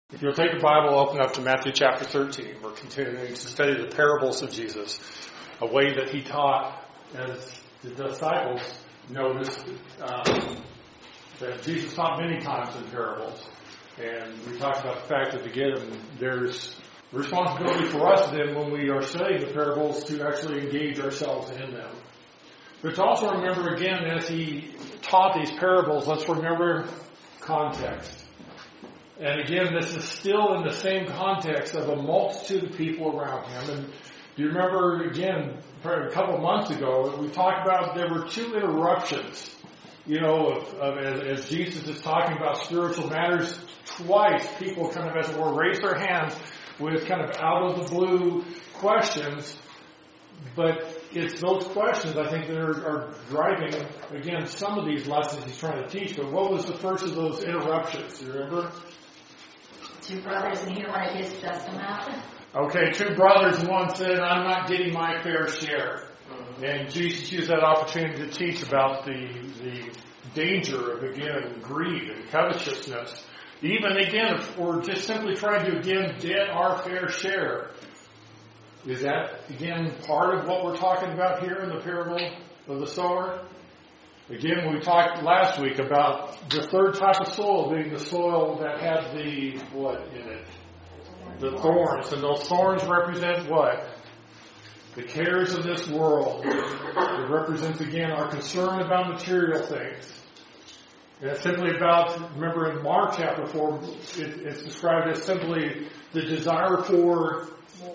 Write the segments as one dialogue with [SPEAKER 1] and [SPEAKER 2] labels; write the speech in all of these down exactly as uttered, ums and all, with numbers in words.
[SPEAKER 1] If you'll take the Bible, open up to Matthew chapter thirteen. We're continuing to study the parables of Jesus, a way that he taught, as the disciples noticed, um, that Jesus taught many times in parables. And we talked about the fact that, again, there's responsibility for us then when we are studying the parables to actually engage ourselves in them. But to also remember, again, as he taught these parables, let's remember context. And again, this is still in the same context of a multitude of people around him. And do you remember, again, a couple of months ago, we talked about there were two interruptions, you know, of, of as, as Jesus is talking about spiritual matters. Twice, people kind of, as it were, raise their hands with kind of out of the blue questions. But it's those questions, I think, that are, are driving, again, some of these lessons he's trying to teach. But what was the first of those interruptions? Do you remember?
[SPEAKER 2] Two brothers, and he don't want to just dust them out.
[SPEAKER 1] Okay, two brothers, and one said, I'm not getting my fair share. Mm-hmm. And Jesus used that opportunity to teach about the the danger of, again, greed and covetousness. Even, again, if we're just simply trying to, again, get our fair share. Is that, again, part of what we're talking about here in the parable of the sower? Again, we talked last week about the third type of soil being the soil that had the, what in it? The thorns. And those thorns represent what? The cares of this world. It represents, again, our concern about material things. And it's simply about, remember in Mark chapter four, it, it's described as simply the desire for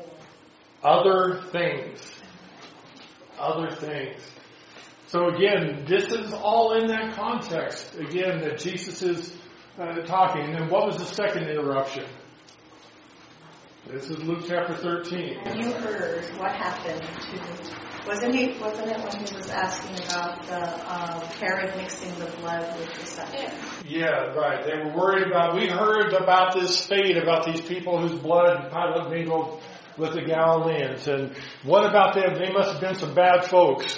[SPEAKER 1] other things. Other things. So again, this is all in that context, again, that Jesus is uh, talking. And then what was the second interruption? This is Luke chapter thirteen.
[SPEAKER 3] And you heard what happened to, wasn't he, wasn't it when he was asking about the uh, Herod mixing the blood with the septic?
[SPEAKER 1] Yeah, right. They were worried about, we heard about this fate, about these people whose blood Pilate mingled with the Galileans. And what about them? They must have been some bad folks.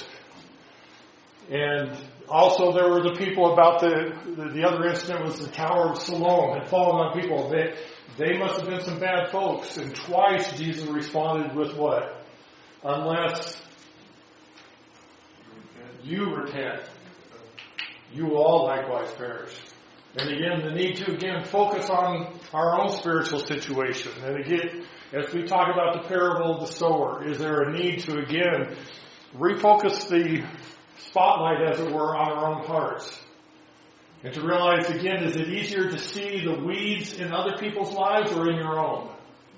[SPEAKER 1] And also there were the people about the, the, the other incident was the Tower of Siloam had fallen on people. They, they must have been some bad folks. And twice Jesus responded with what? Unless you repent, you will all likewise perish. And again, the need to, again, focus on our own spiritual situation. And again, as we talk about the parable of the sower, is there a need to, again, refocus the spotlight, as it were, on our own hearts? And to realize, again, is it easier to see the weeds in other people's lives or in your own?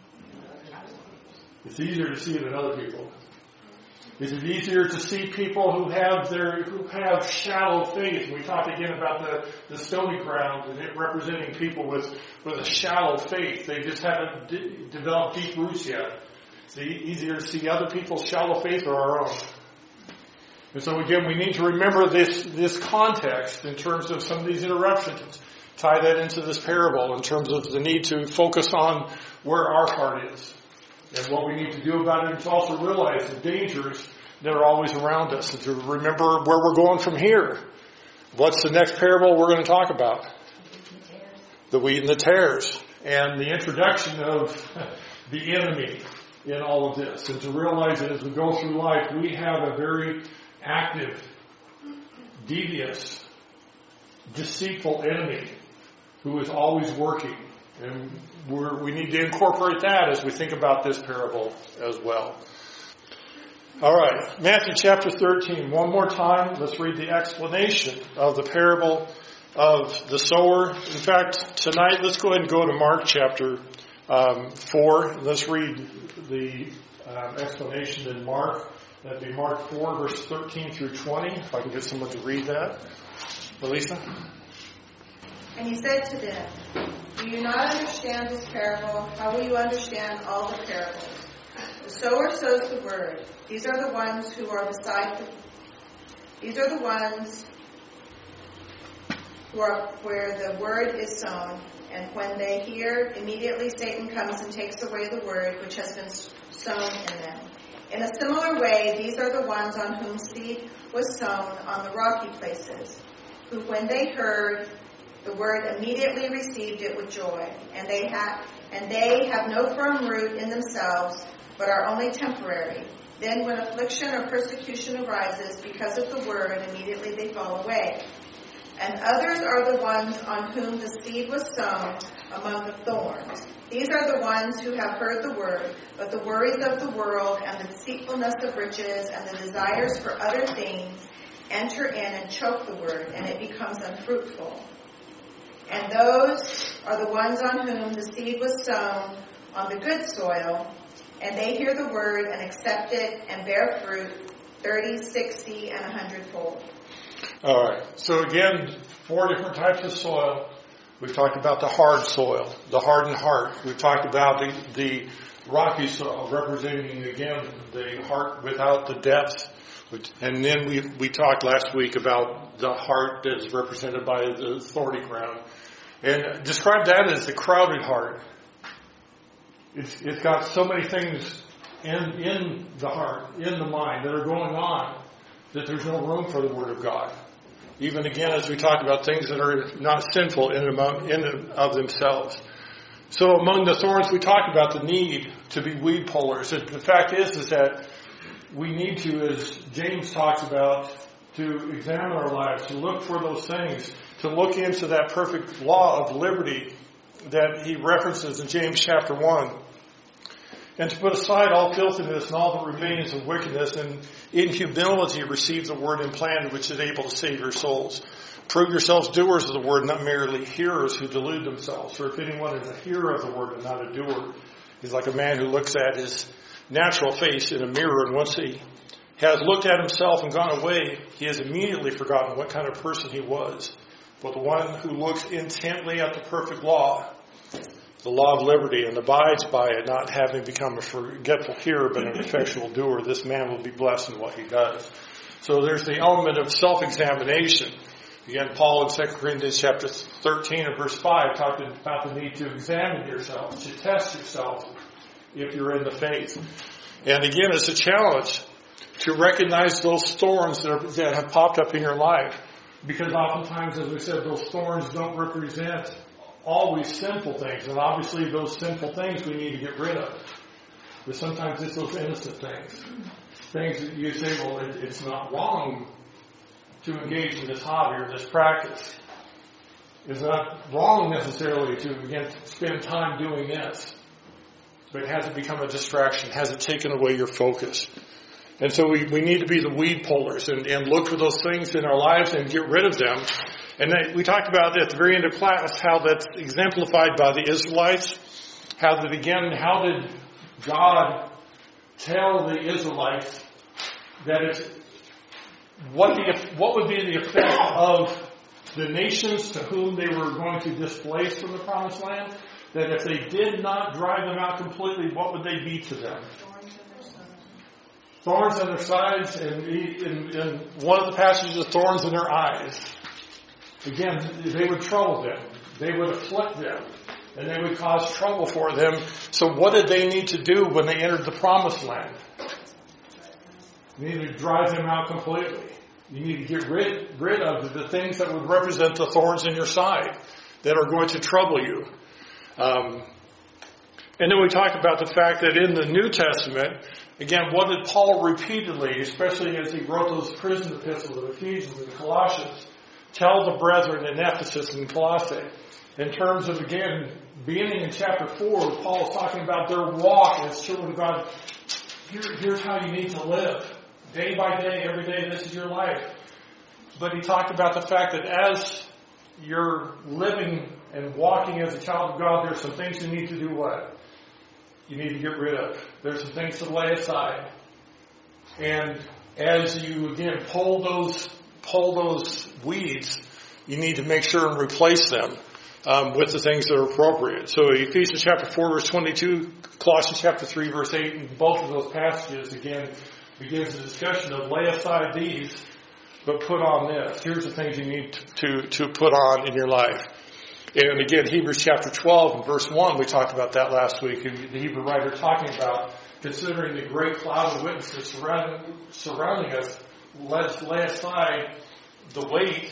[SPEAKER 1] It's easier to see it in other people. Is it easier to see people who have their who have shallow faith? We talked again about the, the stony ground and it representing people with, with a shallow faith. They just haven't d- developed deep roots yet. It's easier to see other people's shallow faith or our own. And so again, we need to remember this, this context in terms of some of these interruptions. Tie that into this parable in terms of the need to focus on where our heart is and what we need to do about it. And to also realize the dangers that are always around us. And to remember where we're going from here. What's the next parable we're going to talk about? The wheat and the tares. And the introduction of the enemy in all of this. And to realize that as we go through life, we have a very active, devious, deceitful enemy who is always working. And we're, we need to incorporate that as we think about this parable as well. All right, Matthew chapter thirteen. One more time, let's read the explanation of the parable of the sower. In fact, tonight, let's go ahead and go to Mark chapter um, four. Let's read the um, explanation in Mark. That'd be Mark four, verse thirteen through twenty. If I can get someone to read that. Elisa?
[SPEAKER 3] And he said to them, do you not understand this parable? How will you understand all the parables? The sower sows the word. These are the ones who are beside the, these are the ones who are where the word is sown. And when they hear, immediately Satan comes and takes away the word which has been sown in them. In a similar way, these are the ones on whom seed was sown on the rocky places, who when they heard The word immediately received it with joy, and they have and they have no firm root in themselves, but are only temporary. Then when affliction or persecution arises because of the word, immediately they fall away. And others are the ones on whom the seed was sown among the thorns. These are the ones who have heard the word, but the worries of the world and the deceitfulness of riches and the desires for other things enter in and choke the word, and it becomes unfruitful. And those are the ones on whom the seed was sown on the good soil, and they hear the word and accept it and bear fruit, thirty, sixty, and a hundredfold.
[SPEAKER 1] All right. So again, four different types of soil. We've talked about the hard soil, the hardened heart. We've talked about the, the rocky soil, representing, again, the heart without the depth. And then we we talked last week about the heart that is represented by the thorny ground. And describe that as the crowded heart. It's, it's got so many things in, in the heart, in the mind, that are going on, that there's no room for the Word of God. Even again, as we talked about things that are not sinful in and, in and of themselves. So among the thorns, we talked about the need to be weed pullers. And the fact is, is that we need to, as James talks about, to examine our lives, to look for those things, to look into that perfect law of liberty that he references in James chapter one. And to put aside all filthiness and all that remains of wickedness, and in humility receive the word implanted, which is able to save your souls. Prove yourselves doers of the word, not merely hearers who delude themselves. For if anyone is a hearer of the word and not a doer, he's like a man who looks at his natural face in a mirror, and once he has looked at himself and gone away, he has immediately forgotten what kind of person he was. But the one who looks intently at the perfect law, the law of liberty, and abides by it, not having become a forgetful hearer but an effectual doer, this man will be blessed in what he does. So there's the element of self-examination. Again, Paul in Second Corinthians chapter thirteen and verse five talked about the need to examine yourself, to test yourself if you're in the faith. And again, it's a challenge to recognize those thorns that, are, that have popped up in your life. Because oftentimes, as we said, those thorns don't represent always sinful things. And obviously those sinful things we need to get rid of. But sometimes it's those innocent things. Things that you say, well, it, it's not wrong to engage in this hobby or this practice. It's not wrong necessarily to, again, spend time doing this. But has it become a distraction? Has it taken away your focus? And so we, we need to be the weed pullers and, and look for those things in our lives and get rid of them. And then we talked about at the very end of class how that's exemplified by the Israelites. How that, again, how did God tell the Israelites that it's, what, the, what would be the effect of the nations to whom they were going to displace from the promised land? That if they did not drive them out completely, what would they be to them? Thorns on their sides, and in, in one of the passages, thorns in their eyes. Again, they would trouble them. They would afflict them. And they would cause trouble for them. So what did they need to do when they entered the promised land? You need to drive them out completely. You need to get rid, rid of the things that would represent the thorns in your side that are going to trouble you. Um, and then we talk about the fact that in the New Testament, again, what did Paul repeatedly, especially as he wrote those prison epistles of Ephesians and Colossians, tell the brethren in Ephesus and Colossae, in terms of, again, beginning in chapter four, Paul is talking about their walk as children of God. Here, here's how you need to live. Day by day, every day, this is your life. But he talked about the fact that as you're living and walking as a child of God, there's some things you need to do what? You need to get rid of. There's some things to lay aside. And as you, again, pull those, pull those weeds, you need to make sure and replace them um, with the things that are appropriate. So Ephesians chapter four, verse twenty-two, Colossians chapter three, verse eight, and both of those passages, again, begins the discussion of lay aside these, but put on this. Here's the things you need to, to, to put on in your life. And again, Hebrews chapter twelve and verse one, we talked about that last week. The Hebrew writer talking about considering the great cloud of witnesses surrounding, surrounding us, let's lay aside the weight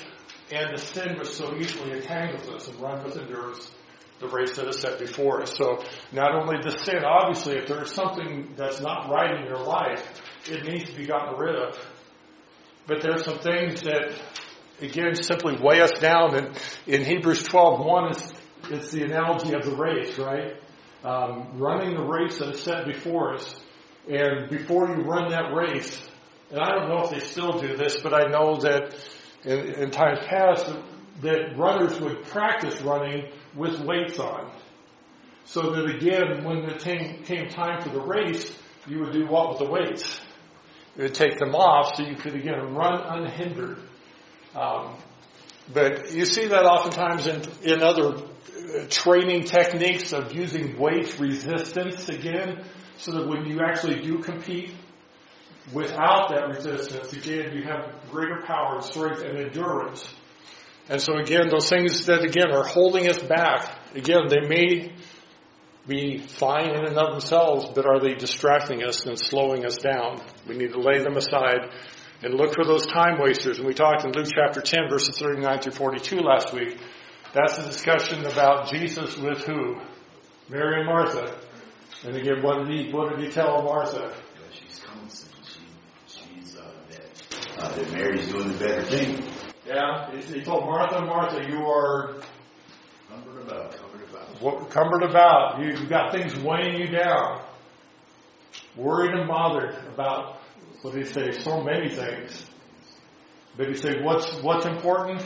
[SPEAKER 1] and the sin which so easily entangles us, and run with endurance the race that is set before us. So not only the sin, obviously, if there is something that's not right in your life, it needs to be gotten rid of. But there are some things that, again, simply weigh us down. And in Hebrews twelve one, it's, it's the analogy of the race, right? Um, running the race that is set before us. And before you run that race, and I don't know if they still do this, but I know that in, in times past, that runners would practice running with weights on. So that again, when it came, came time for the race, you would do what with the weights? You would take them off so you could again run unhindered. Um, but you see that oftentimes in, in other uh, training techniques of using weight resistance again, so that when you actually do compete, without that resistance, again, you have greater power and strength and endurance. And so again, those things that again are holding us back, again, they may be fine in and of themselves, but are they distracting us and slowing us down? We need to lay them aside and look for those time wasters. And we talked in Luke chapter ten, verses thirty-nine through forty-two last week. That's a discussion about Jesus with who? Mary and Martha. And again, what did he, what did he tell Martha?
[SPEAKER 4] She's constant. She, she's, uh, that, uh, that Mary's doing the better thing.
[SPEAKER 1] Yeah, he told Martha, Martha, you are
[SPEAKER 4] Cumbered about, cumbered about.
[SPEAKER 1] what, cumbered about. You, you've got things weighing you down. Worried and bothered about, what did he say, so many things. But he said, what's what's important?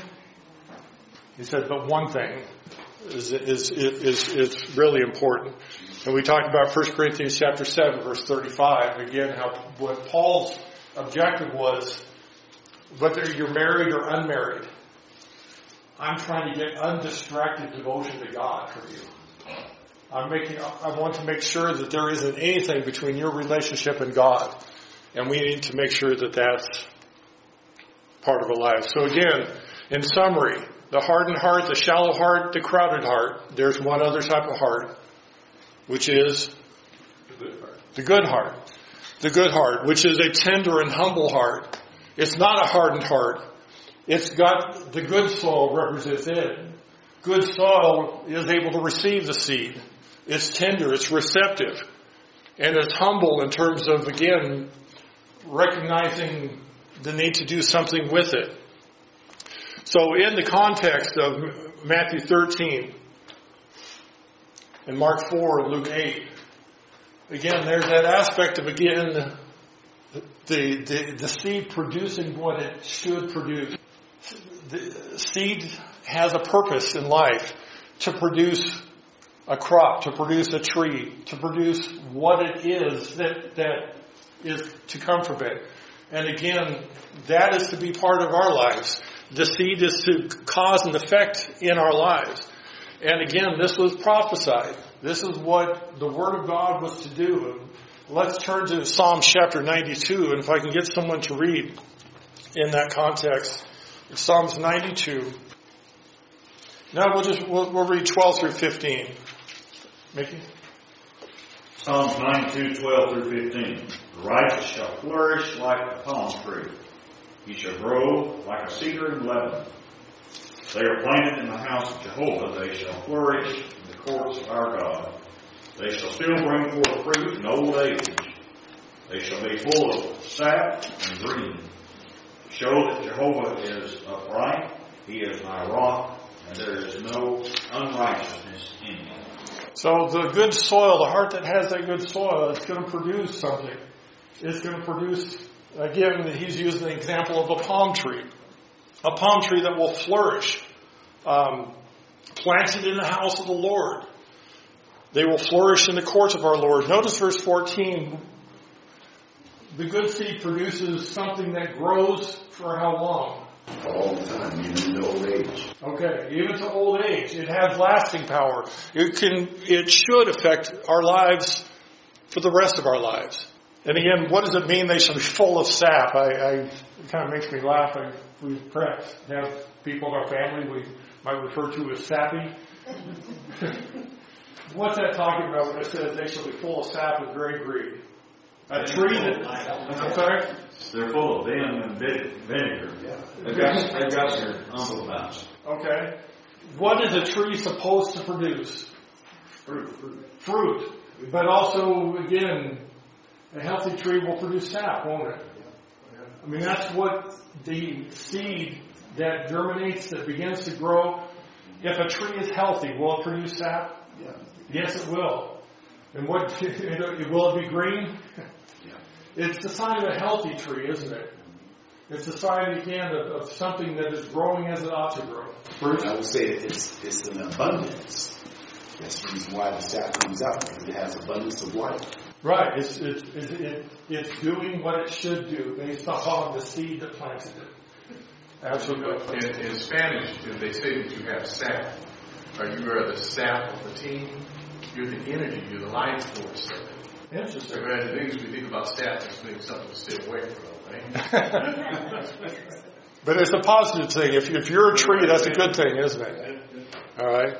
[SPEAKER 1] He said, but one thing is is is is really important. And we talked about First Corinthians chapter seven, verse thirty-five. Again, how what Paul's objective was, whether you're married or unmarried, I'm trying to get undistracted devotion to God for you. I'm making, I want to make sure that there isn't anything between your relationship and God. And we need to make sure that that's part of our life. So again, in summary, the hardened heart, the shallow heart, the crowded heart, there's one other type of heart, which is the good heart. The good heart, which is a tender and humble heart. It's not a hardened heart. It's got the good soil represents it. Good soil is able to receive the seed. It's tender, it's receptive, and it's humble in terms of, again, recognizing the need to do something with it. So in the context of Matthew thirteen and Mark four and Luke eight, again, there's that aspect of, again, the, the, the seed producing what it should produce. The seed has a purpose in life to produce a crop, to produce a tree, to produce what it is that, that is to come from it. And again, that is to be part of our lives. The seed is to cause an effect in our lives. And again, this was prophesied. This is what the Word of God was to do. Let's turn to Psalm chapter ninety-two, and if I can get someone to read in that context. Psalms ninety-two. Now we'll just, we'll, we'll read twelve through fifteen. Mickey?
[SPEAKER 5] Psalms ninety-two, twelve through fifteen. The righteous shall flourish like a palm tree. He shall grow like a cedar in Lebanon. They are planted in the house of Jehovah. They shall flourish in the courts of our God. They shall still bring forth fruit in old age. They shall be full of sap and green. Show that Jehovah is upright. He is my rock, and there is no unrighteousness in him.
[SPEAKER 1] So the good soil, the heart that has that good soil, it's going to produce something. It's going to produce, again, he's using the example of a palm tree. A palm tree that will flourish. Um, planted in the house of the Lord. They will flourish in the courts of our Lord. Notice verse fourteen. The good seed produces something that grows for how long?
[SPEAKER 4] All the time, even in old age.
[SPEAKER 1] Okay, even to old age. It has lasting power. It can, it should affect our lives for the rest of our lives. And again, what does it mean they shall be full of sap? I, I it kind of makes me laugh. I, we perhaps have people in our family we might refer to as sappy. What's that talking about when it says they shall be full of sap and great greed? A tree that, I'm sorry?
[SPEAKER 5] They're full of vim and vinegar.
[SPEAKER 6] They've got, they've got their humble about.
[SPEAKER 1] Okay. What is a tree supposed to produce?
[SPEAKER 5] Fruit, fruit.
[SPEAKER 1] Fruit. But also, again, a healthy tree will produce sap, won't it? I mean, that's what the seed that germinates, that begins to grow. If a tree is healthy, will it produce sap?
[SPEAKER 4] Yeah.
[SPEAKER 1] Yes, it will. And what, will it be green?
[SPEAKER 4] Yeah.
[SPEAKER 1] It's the sign of a healthy tree, isn't it? It's a sign, again, of, of something that is growing as it ought to grow. Bruce?
[SPEAKER 4] I would say it's it's an abundance. That's the reason why the sap comes out, because it has abundance of life.
[SPEAKER 1] Right. It's, it's, it's, it, it's doing what it should do based upon the seed that planted it. Absolutely.
[SPEAKER 7] In, in Spanish, if they say that you have sap, or you are the sap of the team, you're the energy, you're the life force of it.
[SPEAKER 1] Interesting.
[SPEAKER 7] So the things we think about sap is being something to stay away from, right?
[SPEAKER 1] But it's a positive thing. If, if you're a tree, that's a good thing, isn't it? All right.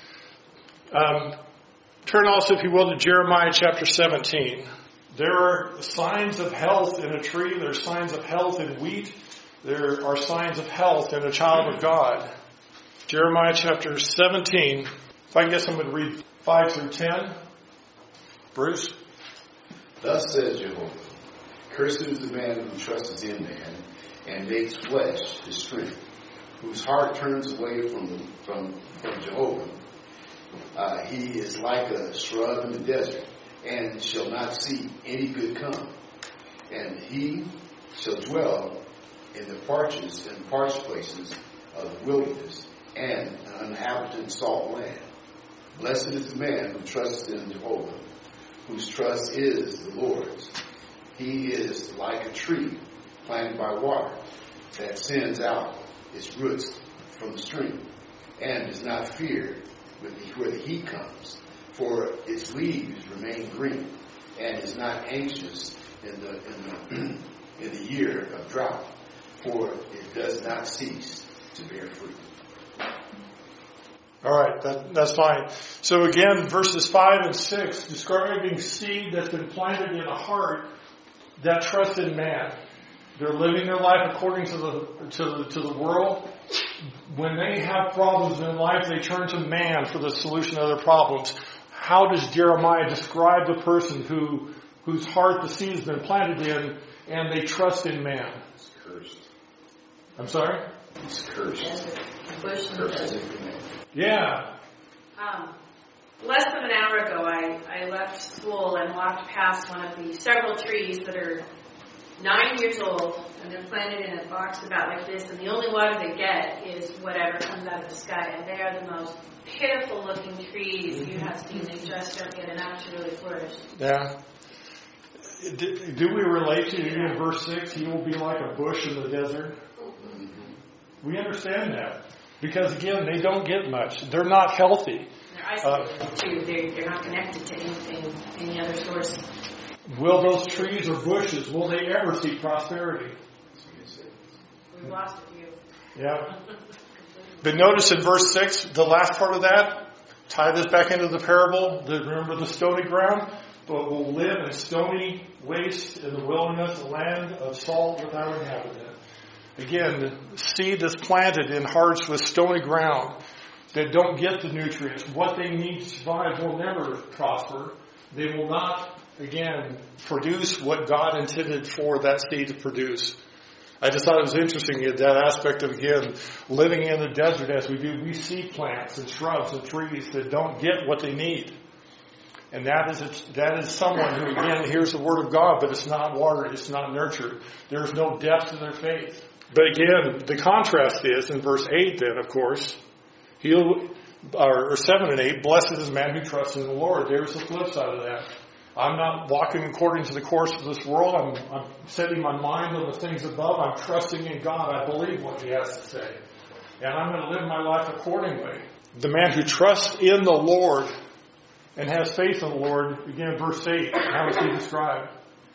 [SPEAKER 1] Um, turn also, if you will, to Jeremiah chapter seventeen. There are signs of health in a tree. There are signs of health in wheat. There are signs of health in a child of God. Jeremiah chapter seventeen. If I can get someone to read five through ten. Bruce?
[SPEAKER 4] Thus says Jehovah, cursed is the man who trusts in man and makes flesh his strength, whose heart turns away from from, from Jehovah. Uh, he is like a shrub in the desert, and shall not see any good come. And he shall dwell in the parches and parched places of the wilderness, and an uninhabited salt land. Blessed is the man who trusts in Jehovah, whose trust is the Lord's. He is like a tree planted by water that sends out its roots from the stream, and does not fear with the, where the heat comes, for its leaves remain green, and is not anxious in the in the, in the year of drought, for it does not cease to bear fruit.
[SPEAKER 1] All right, that, that's fine. So again, verses five and six, describing seed that's been planted in a heart that trusts in man. They're living their life according to the to the, to the world. When they have problems in life, they turn to man for the solution of their problems. How does Jeremiah describe the person who whose heart the seed has been planted in, and they trust in man?
[SPEAKER 4] It's cursed.
[SPEAKER 1] I'm sorry?
[SPEAKER 4] It's cursed.
[SPEAKER 2] Bush and
[SPEAKER 4] Cursed.
[SPEAKER 1] Yeah.
[SPEAKER 8] Um, less than an hour ago, I, I left school and walked past one of the several trees that are nine years old, and they're planted in a box about like this, and the only water they get is whatever comes out of the sky, and they are the most pitiful-looking trees you have seen. They just don't get enough to really flourish.
[SPEAKER 1] Yeah. Do, do we relate to you in verse six? He will be like a bush in the desert. We understand that. Because again, they don't get much. They're not healthy.
[SPEAKER 8] They're isolated uh, too. They're, they're not connected to anything, any other source.
[SPEAKER 1] Will those trees or bushes, will they ever see prosperity?
[SPEAKER 8] We've lost a few.
[SPEAKER 1] Yeah. But notice in verse six, the last part of that, tie this back into the parable. The, remember the stony ground? But will live in stony waste in the wilderness, a land of salt without inhabitant. Again, the seed that's planted in hearts with stony ground that don't get the nutrients, what they need to survive, will never prosper. They will not, again, produce what God intended for that seed to produce. I just thought it was interesting, that aspect of, again, living in the desert as we do. We see plants and shrubs and trees that don't get what they need. And that is a, that is someone who, again, hears the word of God, but it's not watered, it's not nurtured. There's no depth to their faith. But again, the contrast is, in verse eight then, of course, he'll, or, or seven and eight, blessed is the man who trusts in the Lord. There's the flip side of that. I'm not walking according to the course of this world. I'm, I'm setting my mind on the things above. I'm trusting in God. I believe what He has to say. And I'm going to live my life accordingly. The man who trusts in the Lord and has faith in the Lord, again, verse eight, how is he described?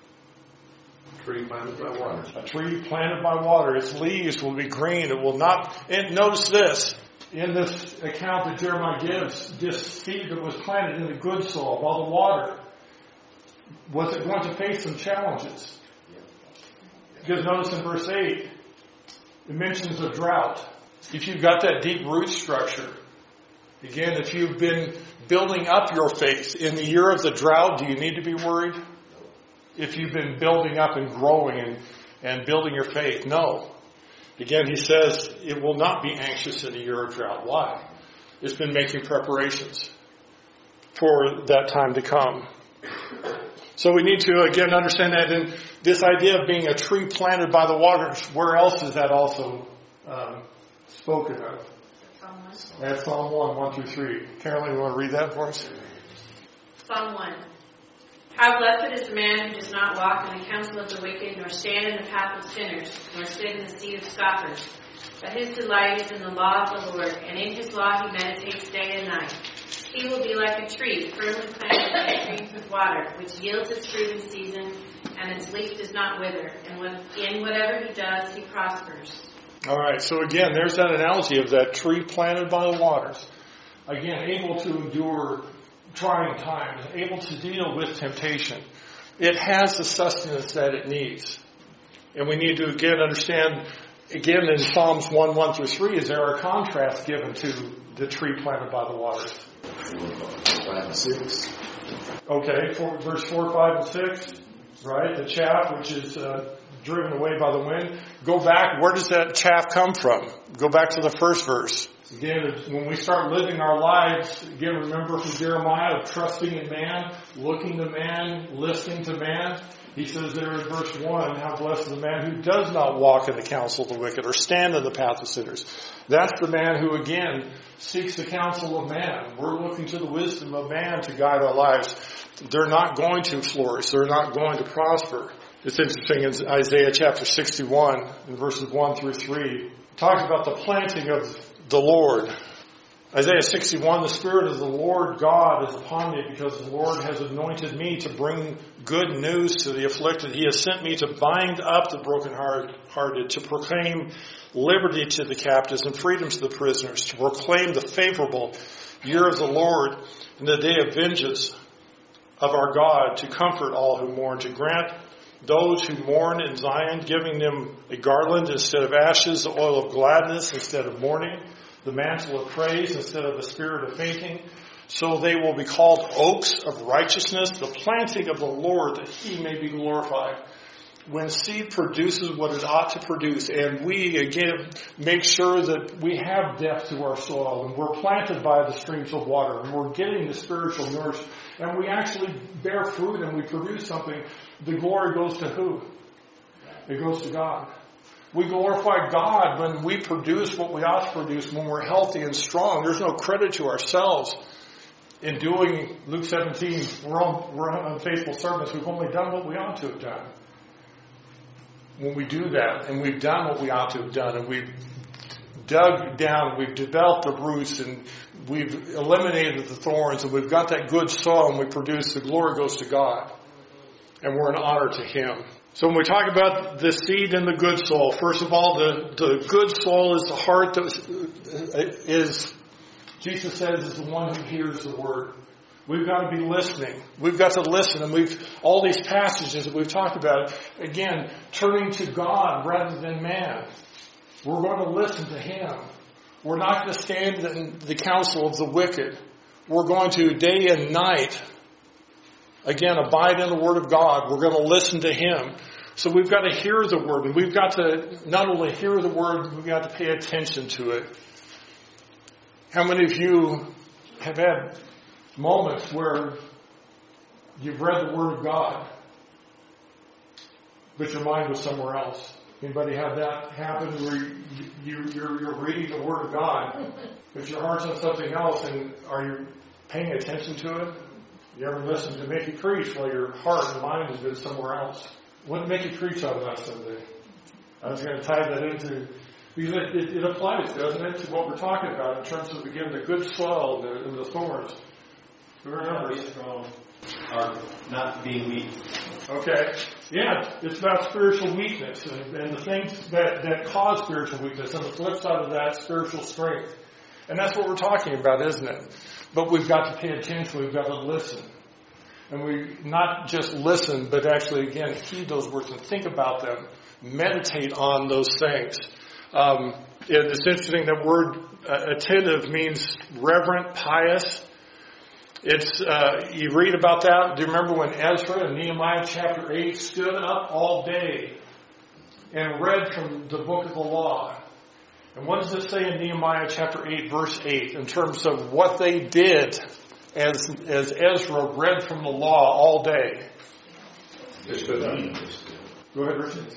[SPEAKER 6] Tree planted by water.
[SPEAKER 1] A tree planted by water. Its leaves will be green. It will not... And notice this. In this account that Jeremiah gives, this seed that was planted in the good soil, while the water, was it going to face some challenges? Because notice in verse eight, it mentions a drought. If you've got that deep root structure, again, if you've been building up your faith in the year of the drought, do you need to be worried? If you've been building up and growing and, and building your faith, no. Again, he says it will not be anxious in a year of drought. Why? It's been making preparations for that time to come. So we need to, again, understand that in this idea of being a tree planted by the waters, where else is that also um, spoken of?
[SPEAKER 8] Psalm one.
[SPEAKER 1] That's Psalm one, one through three. Carolyn, you want to read that for us?
[SPEAKER 8] Psalm one. How blessed is the man who does not walk in the counsel of the wicked, nor stand in the path of sinners, nor sit in the seat of scoffers. But his delight is in the law of the Lord, and in his law he meditates day and night. He will be like a tree firmly planted by streams of water, which yields its fruit in season, and its leaf does not wither. And when, in whatever he does, he prospers.
[SPEAKER 1] All right, so again, there's that analogy of that tree planted by the waters. Again, able to endure trying times, able to deal with temptation. It has the sustenance that it needs. And we need to, again, understand, again, in Psalms one, one through three, is there a contrast given to the tree planted by the waters?
[SPEAKER 4] Five and six.
[SPEAKER 1] Okay, four, verse four, five, and six, right? The chaff, which is uh, driven away by the wind. Go back. Where does that chaff come from? Go back to the first verse. Again, when we start living our lives, again, remember from Jeremiah, of trusting in man, looking to man, listening to man. He says there in verse one, how blessed is the man who does not walk in the counsel of the wicked or stand in the path of sinners. That's the man who, again, seeks the counsel of man. We're looking to the wisdom of man to guide our lives. They're not going to flourish. They're not going to prosper. It's interesting in Isaiah chapter sixty-one, in verses one through three, it talks about the planting of the Lord. Isaiah sixty-one, the Spirit of the Lord God is upon me because the Lord has anointed me to bring good news to the afflicted. He has sent me to bind up the brokenhearted, to proclaim liberty to the captives and freedom to the prisoners, to proclaim the favorable year of the Lord and the day of vengeance of our God, to comfort all who mourn, to grant those who mourn in Zion, giving them a garland instead of ashes, the oil of gladness instead of mourning, the mantle of praise instead of the spirit of fainting. So they will be called oaks of righteousness, the planting of the Lord, that he may be glorified. When seed produces what it ought to produce, and we, again, make sure that we have depth to our soil, and we're planted by the streams of water, and we're getting the spiritual nourishment, and we actually bear fruit and we produce something, the glory goes to who? It goes to God. We glorify God when we produce what we ought to produce, when we're healthy and strong. There's no credit to ourselves in doing, Luke seventeen, we're, on, we're unfaithful servants. We've only done what we ought to have done. When we do that, and we've done what we ought to have done, and we've dug down, we've developed the roots, and we've eliminated the thorns, and we've got that good soil, and we produce, the glory goes to God. And we're an honor to Him. So when we talk about the seed and the good soil, first of all, the, the good soil is the heart that is, Jesus says, is the one who hears the word. We've got to be listening. We've got to listen. And we've, all these passages that we've talked about, again, turning to God rather than man. We're going to listen to Him. We're not going to stand in the counsel of the wicked. We're going to, day and night, again, abide in the Word of God. We're going to listen to Him. So we've got to hear the Word. And we've got to not only hear the Word, we've got to pay attention to it. How many of you have had moments where you've read the Word of God, but your mind was somewhere else? Anybody had that happen where you, you, you're, you're reading the Word of God, but your heart's on something else, and are you paying attention to it? You ever listen to Mickey preach while your heart and mind has been somewhere else? What did Mickey preach on last Sunday? I was going to tie that into, because it, it, it applies, doesn't it, to what we're talking about in terms of, again, the good soil and the, and the thorns. Who remembers?
[SPEAKER 6] Or not being weak.
[SPEAKER 1] Okay. Yeah, it's about spiritual weakness and, and the things that, that cause spiritual weakness, and the flip side of that, spiritual strength. And that's what we're talking about, isn't it? But we've got to pay attention. We've got to listen. and we not just listen, but actually, again, heed those words and think about them. Meditate on those things. Um, it, it's interesting that word uh, attentive means reverent, pious. It's uh, you read about that. Do you remember when Ezra in Nehemiah chapter eight stood up all day and read from the book of the law? And what does it say in Nehemiah chapter eight, verse eight, in terms of what they did as as Ezra read from the law all day? Go ahead, Richard.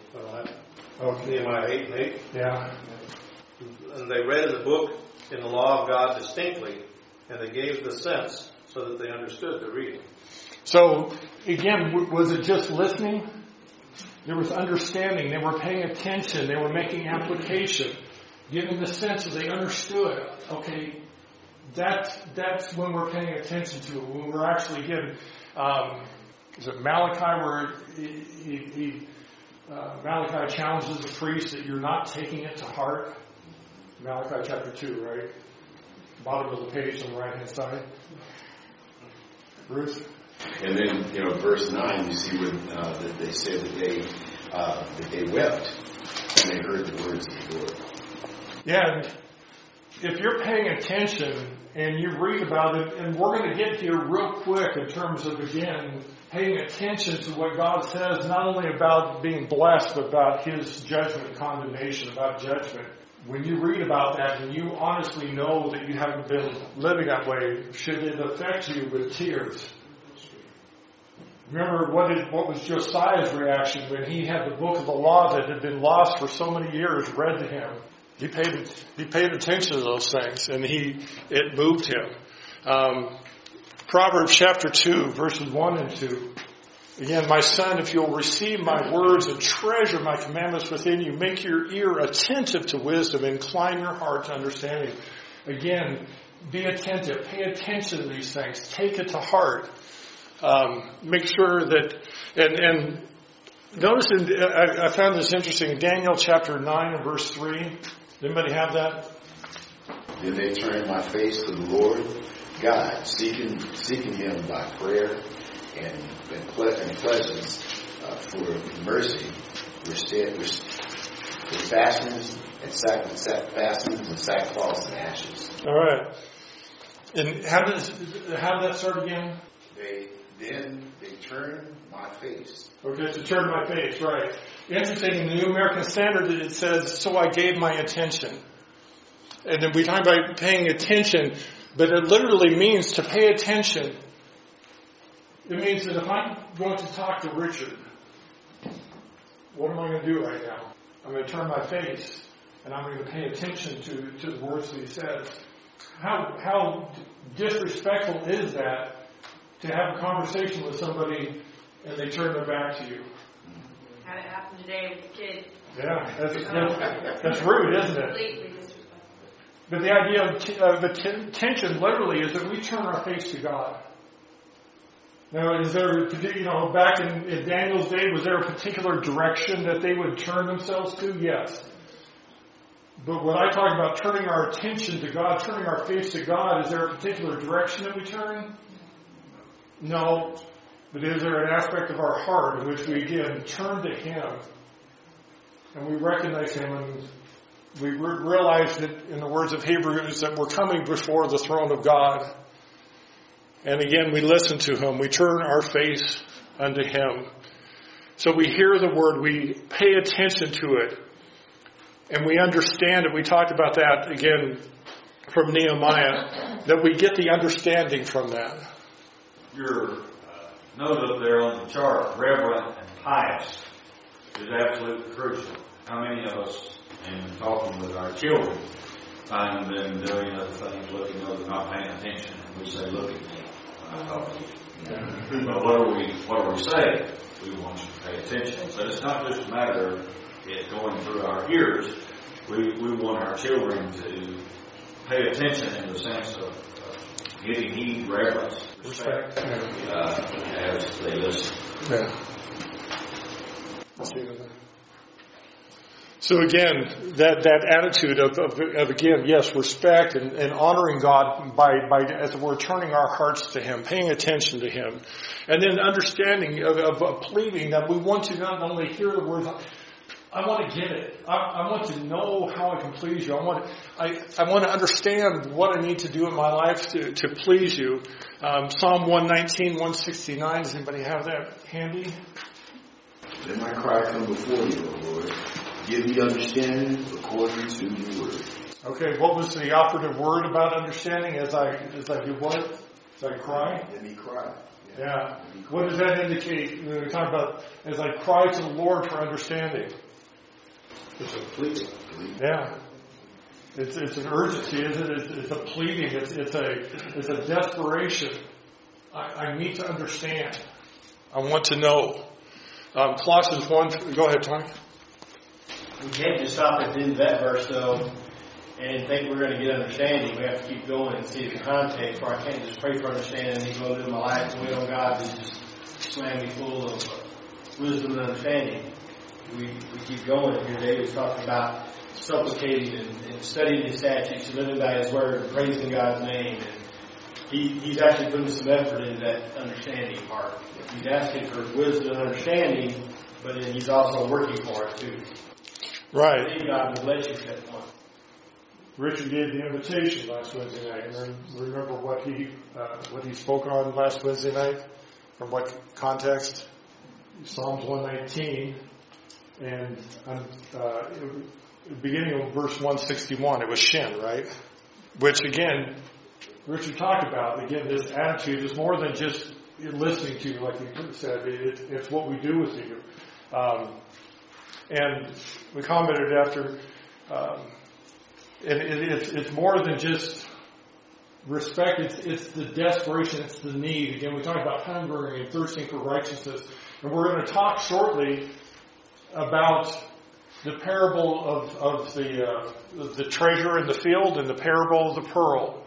[SPEAKER 9] Oh, Nehemiah eight and eight.
[SPEAKER 1] Yeah.
[SPEAKER 9] And they read in the book in the law of God distinctly, and they gave the sense so that they understood the reading.
[SPEAKER 1] So, again, w- was it just listening? There was understanding. They were paying attention. They were making application, giving the sense that they understood. Okay, that's, that's when we're paying attention to it. When we're actually giving, um, is it Malachi where he, he, he uh, Malachi challenges the priest that you're not taking it to heart? Malachi chapter two, right? Bottom of the page on the right-hand side. Bruce?
[SPEAKER 4] And then, you know, verse nine, you see when uh, that they said that they uh, that they wept when they heard the words of the Lord.
[SPEAKER 1] Yeah, and if you're paying attention and you read about it, and we're going to get here real quick in terms of, again, paying attention to what God says, not only about being blessed, but about His judgment, condemnation, about judgment. When you read about that and you honestly know that you haven't been living that way, should it affect you with tears? Remember what, did, what was Josiah's reaction when he had the book of the law that had been lost for so many years read to him? He paid he paid attention to those things, and he it moved him. Um, Proverbs chapter two, verses one and two. Again, my son, if you'll receive my words and treasure my commandments within you, make your ear attentive to wisdom, incline your heart to understanding. Again, be attentive, pay attention to these things, take it to heart. Um, make sure that, and, and notice, in, I, I found this interesting, in Daniel chapter nine and verse three. Anybody have that?
[SPEAKER 4] Then they turned my face to the Lord God, seeking seeking Him by prayer and and, ple- and pledges uh, for mercy. We're, st- we're, we're fastings and sack, sack, fastings and sackcloths and ashes.
[SPEAKER 1] All right. And how does how did that start again?
[SPEAKER 4] They then they turned my face.
[SPEAKER 1] Okay, to turn my face, right. Interesting, in the New American Standard it says, so I gave my attention. And then we talk about paying attention, but it literally means to pay attention. It means that if I'm going to talk to Richard, what am I going to do right now? I'm going to turn my face, and I'm going to pay attention to, to the words that he says. How, how disrespectful is that to have a conversation with somebody and they turn their back to you?
[SPEAKER 8] Had it happen today with the kid.
[SPEAKER 1] Yeah, that's, that's, that's rude, isn't it?
[SPEAKER 8] Completely disrespectful.
[SPEAKER 1] But the idea of, t- of attention literally is that we turn our face to God. Now, is there, you know, back in, in Daniel's day, was there a particular direction that they would turn themselves to? Yes. But when I talk about turning our attention to God, turning our face to God, is there a particular direction that we turn? No. But is there an aspect of our heart in which we, again, turn to Him and we recognize Him and we re- realize that, in the words of Hebrews, that we're coming before the throne of God. And again, we listen to Him. We turn our face unto Him. So we hear the Word. We pay attention to it. And we understand it. We talked about that, again, from Nehemiah, that we get the understanding from that.
[SPEAKER 5] Your uh, note up there on the chart, reverent and pious, is absolutely crucial. How many of us, in talking with our children, find them doing other things, looking over, not paying attention, and we say, look at me when I talk to you. Yeah. But what do we what do we say? We want you to pay attention. But it's not just a matter of it going through our ears. We we want our children to pay attention in the sense of, of giving heed, reverence, respect, uh, as they listen.
[SPEAKER 1] Yeah. So again, that, that attitude of, of, of again, yes, respect and, and honoring God by, by, as we're turning our hearts to Him, paying attention to Him. And then understanding of, of, of pleading that we want to not only hear the words, I want to get it. I, I want to know how I can please you. I want, I, I want to understand what I need to do in my life to, to please you. Um, Psalm one nineteen, one sixty-nine, does anybody have that handy?
[SPEAKER 4] Let my cry come before you, O Lord. Give me understanding according to your word.
[SPEAKER 1] Okay, what was the operative word about understanding as I as I do what? As I cry?
[SPEAKER 4] Let me cry.
[SPEAKER 1] Yeah. yeah. What does that indicate? When we talk about as I cry to the Lord for understanding.
[SPEAKER 4] It's a pleading.
[SPEAKER 1] Yeah. It's it's an urgency, isn't it? It's, it's a pleading. It's it's a it's a desperation. I, I need to understand. I want to know. Um, Colossians one. Go ahead, Tony.
[SPEAKER 6] We can't just stop at the end of that verse, though, and think we're going to get understanding. We have to keep going and see the context, or I can't just pray for understanding and then go live my life and wait on God to just slam me full of wisdom and understanding. We we keep going. Here David's talking about supplicating and, and studying His statutes and living by His word and praising God's name. And he, he's actually putting some effort into that understanding part. He's asking for wisdom and understanding, but then he's also working for it, too.
[SPEAKER 1] Right.
[SPEAKER 6] I think God will let you set one.
[SPEAKER 1] Richard gave the invitation last Wednesday night. And remember what he uh, what he spoke on last Wednesday night? From what context? Psalms one nineteen. And uh, beginning of verse one sixty-one, it was Shin, right? Which again, Richard talked about. Again, this attitude is more than just listening to you, like you said. It, it's what we do with you. Um, and we commented after, um, and it, it's, it's more than just respect. It's, it's the desperation. It's the need. Again, we talk about hungering and thirsting for righteousness. And we're going to talk shortly about the parable of, of the uh, the treasure in the field and the parable of the pearl,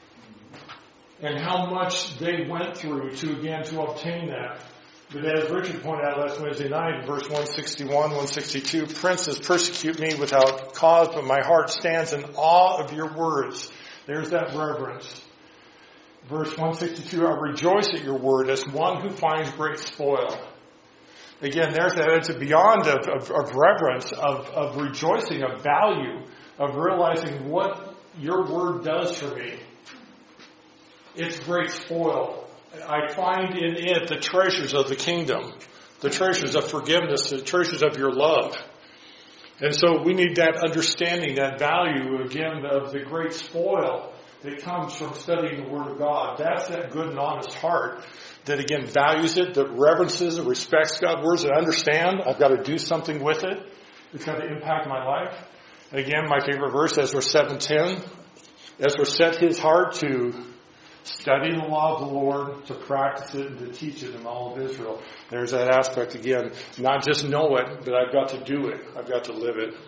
[SPEAKER 1] and how much they went through to again to obtain that. But as Richard pointed out last Wednesday night, in verse one sixty-one, one sixty-two, princes persecute me without cause, but my heart stands in awe of your words. There's that reverence. Verse one sixty-two, I rejoice at your word as one who finds great spoil. Again, there's that. It's a beyond of, of, of reverence, of, of rejoicing, of value, of realizing what your word does for me. It's great spoil. I find in it the treasures of the kingdom, the treasures of forgiveness, the treasures of your love. And so we need that understanding, that value, again, of the great spoil that comes from studying the Word of God. That's that good and honest heart that, again, values it, that reverences and respects God's words, and understand I've got to do something with it. It's got to impact my life. And again, my favorite verse, Ezra seven ten. Ezra set his heart to study the law of the Lord, to practice it, and to teach it in all of Israel. There's that aspect again. Not just know it, but I've got to do it. I've got to live it.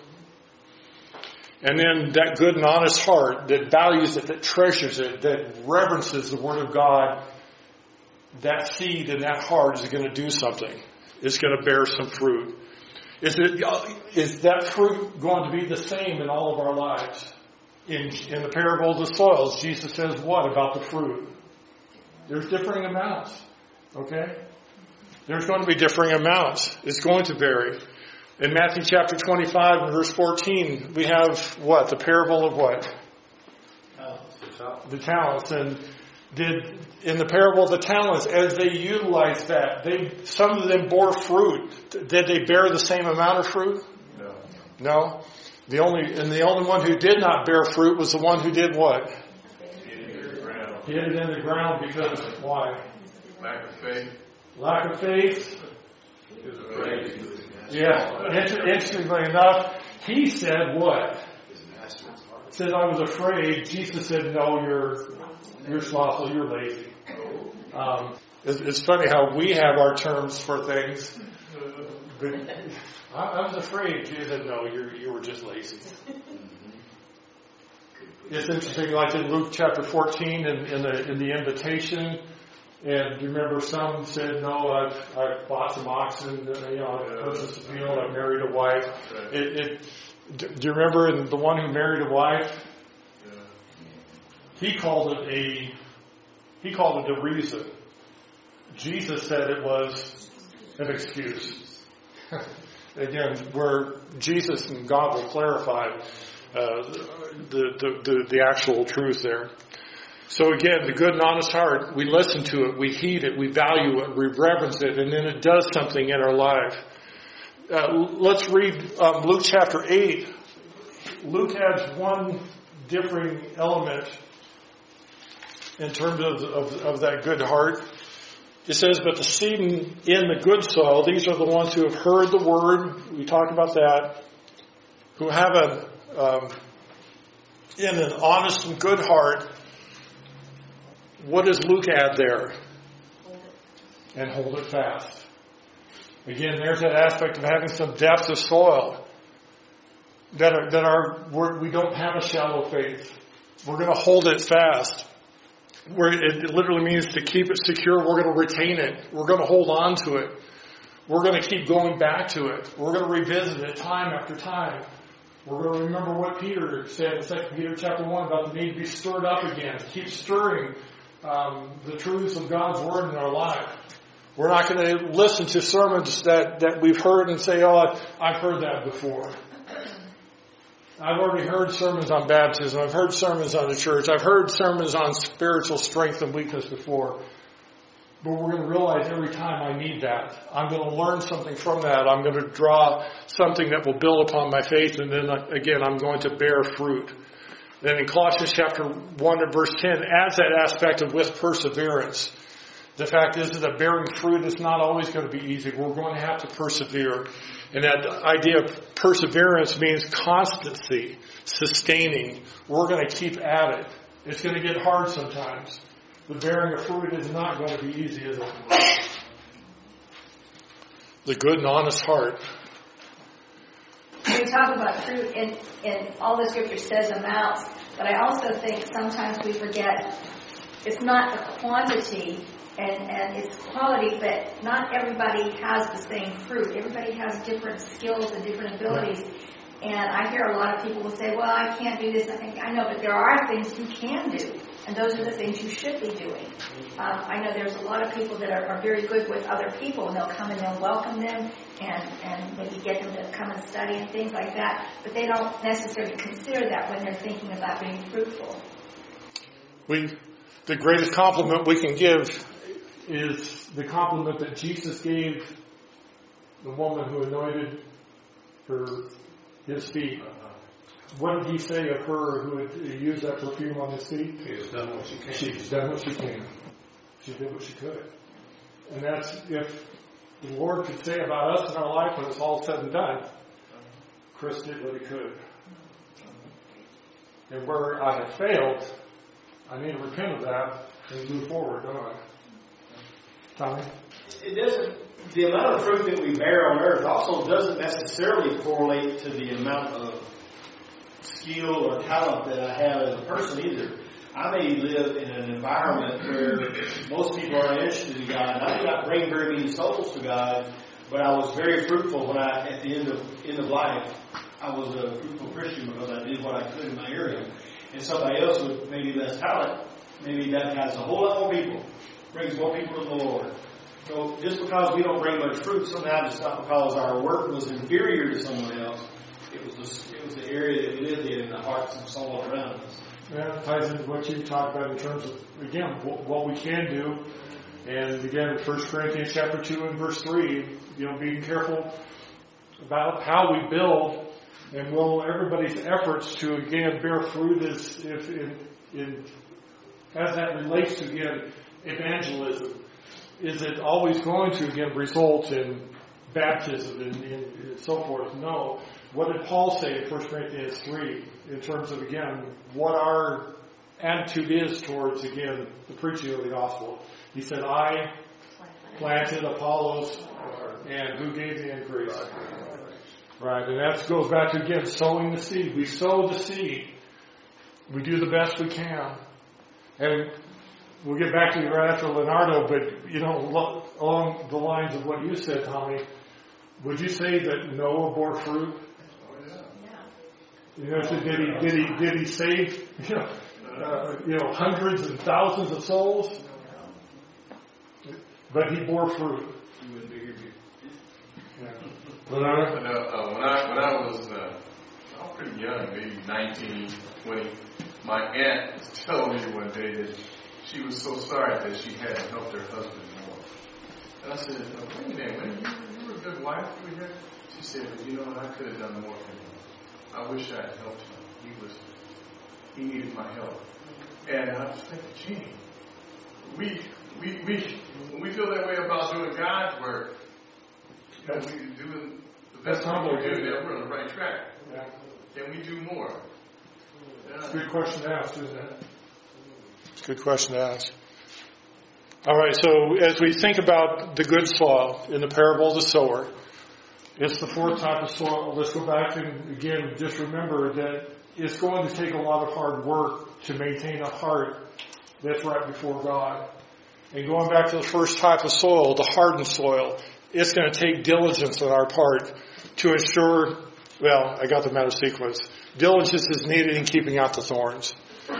[SPEAKER 1] And then that good and honest heart that values it, that treasures it, that reverences the Word of God, that seed in that heart is going to do something. It's going to bear some fruit. Is it, is that fruit going to be the same in all of our lives? In, in the parable of the soils, Jesus says what about the fruit? There's differing amounts. Okay? There's going to be differing amounts. It's going to vary. In Matthew chapter twenty-five and verse fourteen, we have what? The parable of what? The talents. And did in the parable of the talents, as they utilized that, they some of them bore fruit. Did they bear the same amount of fruit?
[SPEAKER 7] No.
[SPEAKER 1] No. The only and the only one who did not bear fruit was the one who did what?
[SPEAKER 7] Hid it in the ground.
[SPEAKER 1] Hid it in the ground because why?
[SPEAKER 7] Lack of faith.
[SPEAKER 1] Lack of faith.
[SPEAKER 7] He was afraid.
[SPEAKER 1] Yeah. Interestingly enough, he said what? Said I was afraid. Jesus said, "No, you're you're slothful. You're lazy." Um, it's, it's funny how we have our terms for things. But I, I was afraid. Jesus said, "No, you you were just lazy." It's interesting, like in Luke chapter fourteen, in, in the in the invitation, And do you remember some said, no, I've, I've bought some oxen, you know, I've purchased a field, I've married a wife. It, it, do you remember the one who married a wife? He called it a, he called it a reason. Jesus said it was an excuse. Again, where Jesus and God will clarify uh, the, the, the, the actual truth there. So again, the good and honest heart, we listen to it, we heed it, we value it, we reverence it, and then it does something in our life. Uh, let's read um, Luke chapter eight. Luke adds one differing element in terms of, of, of that good heart. It says, but the seed in the good soil, these are the ones who have heard the word. We talked about that. Who have a, um, in an honest and good heart. What does Luke add there? And hold it fast. Again, there's that aspect of having some depth of soil. That are, that are, we're, we don't have a shallow faith. We're going to hold it fast. Where it literally means to keep it secure. We're going to retain it. We're going to hold on to it. We're going to keep going back to it. We're going to revisit it time after time. We're going to remember what Peter said in Second Peter chapter one about the need to be stirred up again. Keep stirring um, the truths of God's word in our life. We're not going to listen to sermons that, that we've heard and say, oh, I've heard that before. I've already heard sermons on baptism. I've heard sermons on the church. I've heard sermons on spiritual strength and weakness before. But we're going to realize every time I need that. I'm going to learn something from that. I'm going to draw something that will build upon my faith. And then again, I'm going to bear fruit. Then in Colossians chapter one and verse ten adds that aspect of with perseverance. The fact is that bearing fruit is not always going to be easy. We're going to have to persevere. And that idea of perseverance means constancy, sustaining. We're going to keep at it. It's going to get hard sometimes. The bearing of fruit is not going to be easy, is it? The good and honest heart.
[SPEAKER 2] We talk about fruit, and, and all the scripture says amounts, but I also think sometimes we forget it's not the quantity and, and it's quality, but not everybody has the same fruit. Everybody has different skills and different abilities. And I hear a lot of people will say, well, I can't do this. I think I know, but there are things you can do. And those are the things you should be doing. Um, I know there's a lot of people that are, are very good with other people, and they'll come and they'll welcome them and, and maybe get them to come and study and things like that. But they don't necessarily consider that when they're thinking about being fruitful.
[SPEAKER 1] We, the greatest compliment we can give is the compliment that Jesus gave the woman who anointed her his feet. What did he say of her who had used that perfume on his feet?
[SPEAKER 9] She has done what she can.
[SPEAKER 1] She's done what she can. She did what she could. And that's, if the Lord could say about us in our life when it's all said and done, Chris did what he could. And where I have failed, I need to repent of that and move forward, don't I? Tommy?
[SPEAKER 6] It doesn't, the amount of fruit that we bear on earth also doesn't necessarily correlate to the amount of skill or talent that I have as a person either. I may live in an environment where most people are interested in God, and I did not bring very many souls to God, but I was very fruitful when I, at the end of end of life, I was a fruitful Christian because I did what I could in my area. And somebody else with maybe less talent, maybe baptizes a whole lot more people, brings more people to the Lord. So just because we don't bring much fruit, sometimes it's not because our work was inferior to someone else. It was the, it was the area that we lived in, in the hearts and soul around us.
[SPEAKER 1] Yeah, it ties into what you talked about in terms of, again, what, what we can do. And again, First Corinthians chapter two and verse three, you know, being careful about how we build, and will everybody's efforts to, again, bear fruit is, if in, in, as that relates to, again, evangelism. Is it always going to, again, result in baptism and, and so forth? No. What did Paul say in First Corinthians three in terms of, again, what our attitude is towards, again, the preaching of the gospel? He said, I planted, Apollos, and who gave the increase? Right, and that goes back to, again, sowing the seed. We sow the seed. We do the best we can. And we'll get back to you right after Leonardo, but, you know, lo- along the lines of what you said, Tommy, would you say that Noah bore fruit? You know, so did he, did he, did he save, you know, uh, you know, hundreds and thousands of souls? But he bore fruit. Yeah. Leonardo?
[SPEAKER 7] But, uh, uh, when I when I was uh, I was pretty young, maybe nineteen, twenty, my aunt was telling me one day that she was so sorry that she hadn't helped her husband more. And I said, oh, wait a minute, when you, you were a good wife, you were here. She said, well, you know what, I could have done more for him. I wish I had helped him. He was he needed my help. And I was thinking, gee, we we we when we feel that way about doing God's work, and we doing the best time we do, that we're on the right track.
[SPEAKER 1] Yeah.
[SPEAKER 7] Can we do more?
[SPEAKER 1] It's a good question to ask, isn't it? It's a good question to ask. All right, so as we think about the good soil in the parable of the sower, it's the fourth type of soil. Let's go back and again just remember that it's going to take a lot of hard work to maintain a heart that's right before God. And going back to the first type of soil, the hardened soil, it's going to take diligence on our part to ensure, well, I got them out of sequence. Diligence is needed in keeping out the thorns.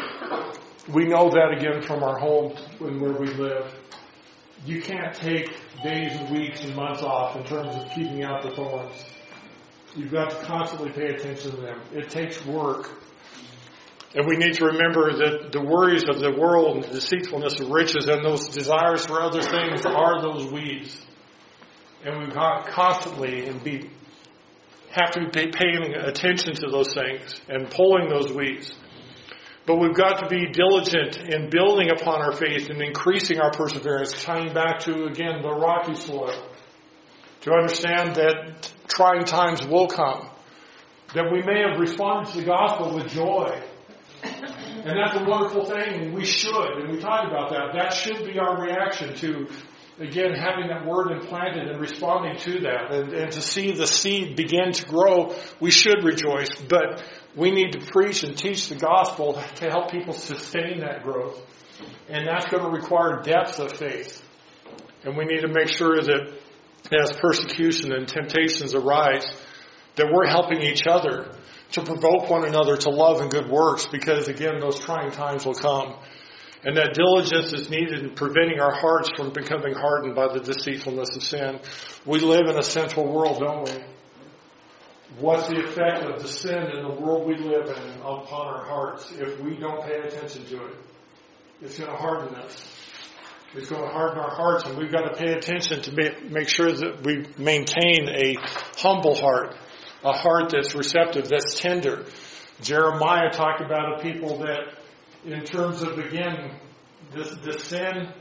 [SPEAKER 1] We know that again from our home and where we live. You can't take days and weeks and months off in terms of keeping out the thorns. You've got to constantly pay attention to them. It takes work. And we need to remember that the worries of the world and the deceitfulness of riches and those desires for other things are those weeds. And we've got constantly and be have to be paying attention to those things and pulling those weeds. But we've got to be diligent in building upon our faith and increasing our perseverance, tying back to, again, the rocky soil. To understand that trying times will come. That we may have responded to the gospel with joy. And that's a wonderful thing, and we should. And we talked about that. That should be our reaction to, again, having that word implanted and responding to that. And, and to see the seed begin to grow, we should rejoice. But we need to preach and teach the gospel to help people sustain that growth. And that's going to require depth of faith. And we need to make sure that as persecution and temptations arise, that we're helping each other to provoke one another to love and good works, because again, those trying times will come. And that diligence is needed in preventing our hearts from becoming hardened by the deceitfulness of sin. We live in a sinful world, don't we? What's the effect of the sin in the world we live in upon our hearts if we don't pay attention to it? It's going to harden us. It's going to harden our hearts, and we've got to pay attention to make sure that we maintain a humble heart, a heart that's receptive, that's tender. Jeremiah talked about a people that, in terms of, again, this, this sin,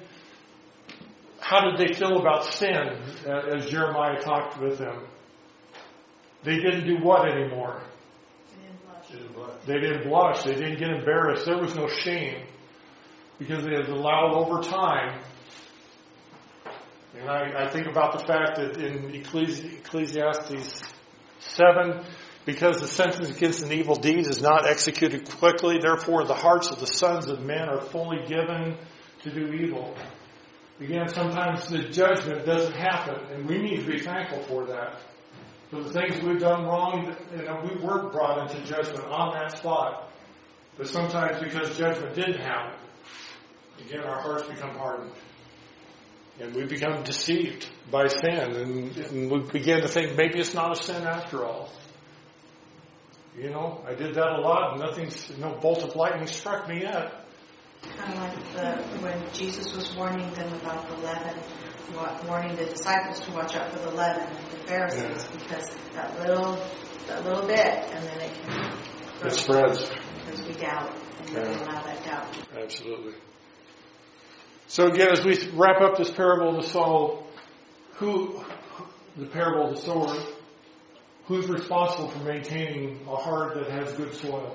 [SPEAKER 1] how did they feel about sin as Jeremiah talked with them? They didn't do what anymore? They didn't blush. They didn't blush. They didn't get embarrassed. There was no shame. Because they had allowed over time. And I, I think about the fact that in Ecclesi- Ecclesiastes seven, because the sentence against an evil deed is not executed quickly, therefore the hearts of the sons of men are fully given to do evil. Again, sometimes the judgment doesn't happen, and we need to be thankful for that. For the things we've done wrong, you know, we weren't brought into judgment on that spot. But sometimes because judgment didn't happen, again, our hearts become hardened. And we become deceived by sin. And, and we begin to think maybe it's not a sin after all. You know, I did that a lot and nothing's, no bolt of lightning struck me yet.
[SPEAKER 3] Kind of like the, when Jesus was warning them about the leaven, warning the disciples to watch out for the leaven and the Pharisees, yeah. Because that little, that little bit, and then it can
[SPEAKER 1] it spreads.
[SPEAKER 3] Because we doubt, and yeah. We allow that doubt.
[SPEAKER 1] Absolutely. So again, as we wrap up this parable of the sower, who, the parable of the sower, who's responsible for maintaining a heart that has good soil?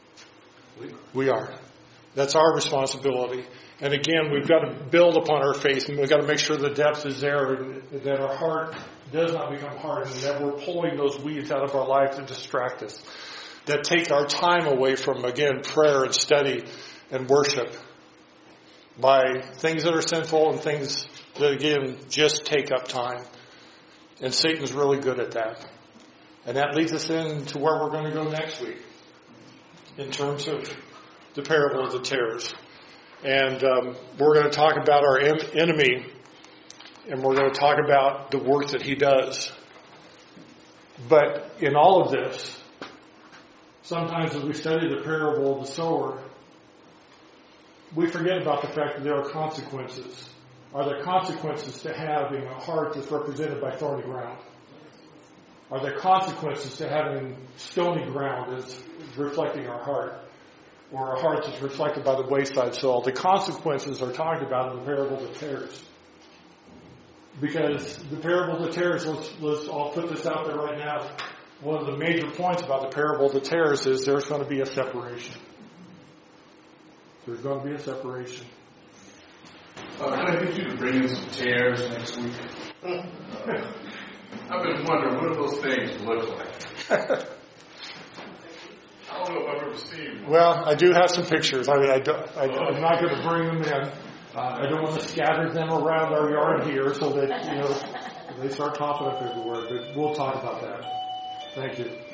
[SPEAKER 1] We are. That's our responsibility. And again, we've got to build upon our faith, and we've got to make sure the depth is there, and that our heart does not become hardened, and that we're pulling those weeds out of our life to distract us, that take our time away from, again, prayer and study and worship. by things that are sinful and things that, again, just take up time. And Satan's really good at that. And that leads us into where we're going to go next week in terms of the parable of the tares. And um, we're going to talk about our em- enemy, and we're going to talk about the work that he does. But in all of this, sometimes as we study the parable of the sower, we forget about the fact that there are consequences. Are there consequences to having a heart that's represented by thorny ground? Are there consequences to having stony ground that's reflecting our heart? Or a heart that's reflected by the wayside soil? The consequences are talked about in the parable of the tares. Because the parable of the tares, let's, let's I'll put this out there right now. One of the major points about the parable of the tares is there's going to be a separation. There's going to be a separation.
[SPEAKER 7] Uh, can I get you to bring in some tares next week? Uh, I've been wondering, what do those things look like? I don't know if I've ever seen one.
[SPEAKER 1] Well, I do have some pictures. I mean, I don't, I, I'm not going to bring them in. Uh, I don't want to scatter them around our yard here so that, you know, they start popping up everywhere. But we'll talk about that. Thank you.